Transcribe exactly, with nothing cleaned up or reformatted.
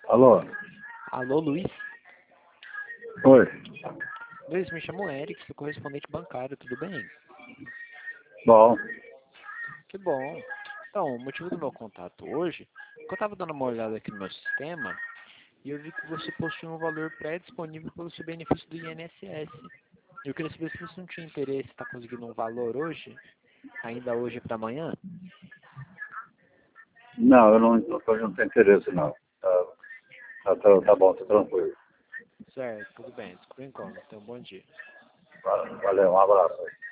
Alô? Alô, Luiz? Oi. Luiz, me chamo Eric, sou correspondente bancário, tudo bem? Bom. Que bom. Então, o motivo do meu contato hoje é que eu estava dando uma olhada aqui no meu sistema e eu vi que você possui um valor pré-disponível pelo seu benefício do I N S S. Eu queria saber se você não tinha interesse em estar conseguindo um valor hoje, ainda hoje para amanhã. Não, eu não, eu não tenho interesse, não. Tá, tá, tá, tá bom, tá tranquilo. Certo, tudo bem, desculpa o incômodo. Então, bom dia. Valeu, um abraço.